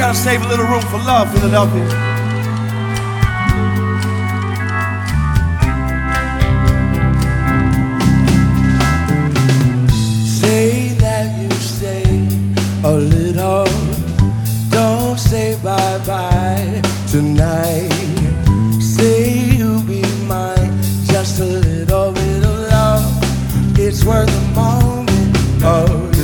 gotta save a little room for love, Philadelphia. Say that you stay a little, don't say bye-bye tonight. Say you'll be mine, just a little bit of love. It's worth a moment of